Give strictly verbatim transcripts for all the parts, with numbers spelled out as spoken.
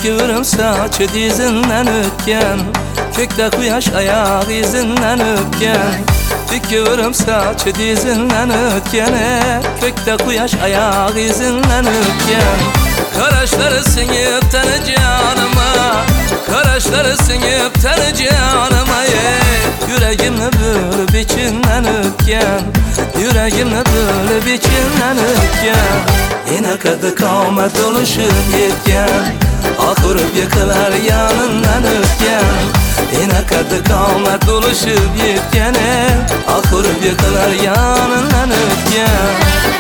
Tükürüm saçı dizinden ötken, kökte kuyaş ayak izinden ötken. Tükürüm saçı dizinden ötkene, kökte kuyaş ayak izinden ötken. Karaşları sinip teni canıma, karaşları sinip teni canıma ye. Yüreğimle bölüp içinden ötken, yüreğimle bölüp içinden ötken. Yine kadı kavmet doluşup yetken, akırıp yıkılar yanından ötken. Yine kadı kavmet doluşup yetkene, akırıp yıkılar yanından ötken.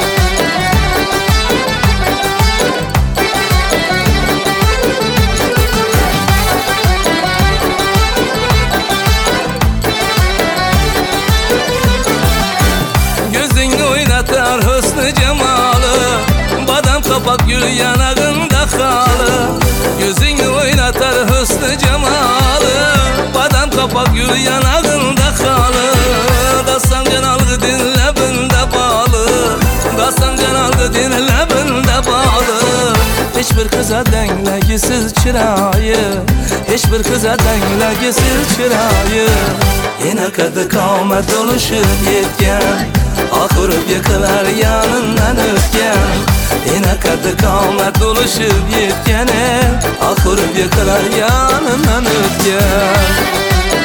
Gözünü oynatar hüsnü cemalı, badam kapak gül yanağında kalı. Gözünü oynatar hüsnü cemalı, badam kapak gül yanağında kalı. Dastan canalgı dinle binde bağlı, dastan canalgı dinle binde bağlı. Hiçbir kıza denglegisiz çırayı, hiçbir kıza denglegisiz çırayı. Yine kadı kavmet doluşup yetken, akırıp yıkılar yanından ötken. Yine kadı kavmet doluşup yetkene, akırıp yıkılar yanından ötken.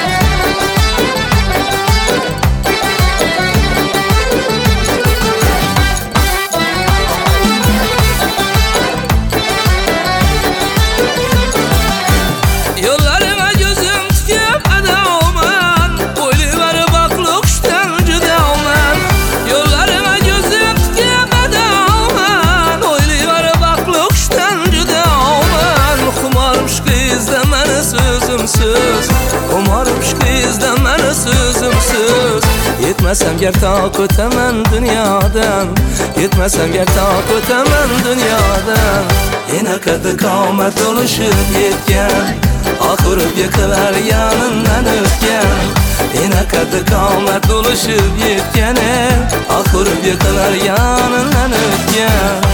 Yollarına gözüm tüküp edavman, oyluver baklık şten cüdavman. Yollarına gözüm tüküp edavman, oyluver baklık şten cüdavman. Kumarım şkı izlemeni sözümsüz, kumarım şkı izlemeni sözümsüz. Yetmesem ger tak ötemen dünyadan, yetmesem ger tak ötemen dünyadan. Yine kadı kavmet doluşup yetken, akırıp yıkılar yanından ötken. Yine kadı kavmet doluşup yetkene, akırıp yıkılar yanından ötken.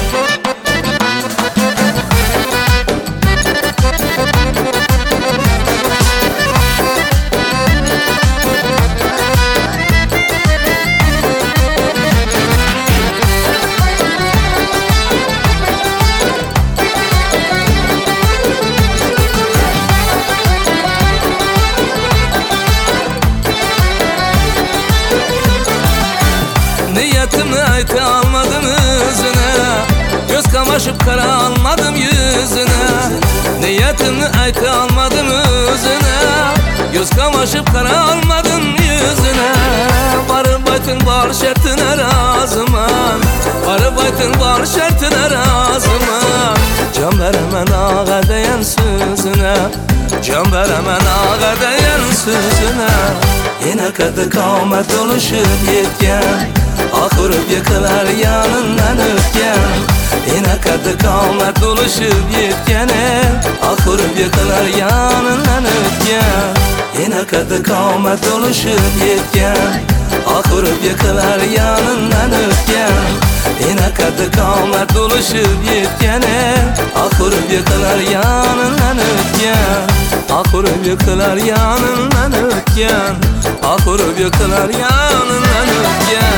Niyetimi ayta almadım yüzüne, göz kamaşıp kara almadım yüzüne. Niyetimi ayta almadım yüzüne, göz kamaşıp kara almadım yüzüne. Varı baytın var şertine razıman, varı baytın var şertine razıman. Can veremen ağa diyen sözüne, can veremen ağa diyen sözüne. Yine kadı kavmet doluşup yetken, akırıp yıkılar yanından ötken. Yine kadı kavmet doluşup yetkene, akırıp yıkılar yanından ötken. Yine kadı kavmet doluşup yetken, akırıp yıkılar yanından ötken. Yine kadı kavmet doluşup yetkene, akırıp yıkılar yanından ötken. Akırıp yıkılar yanından ötken, akırıp yıkılar yanından ötken.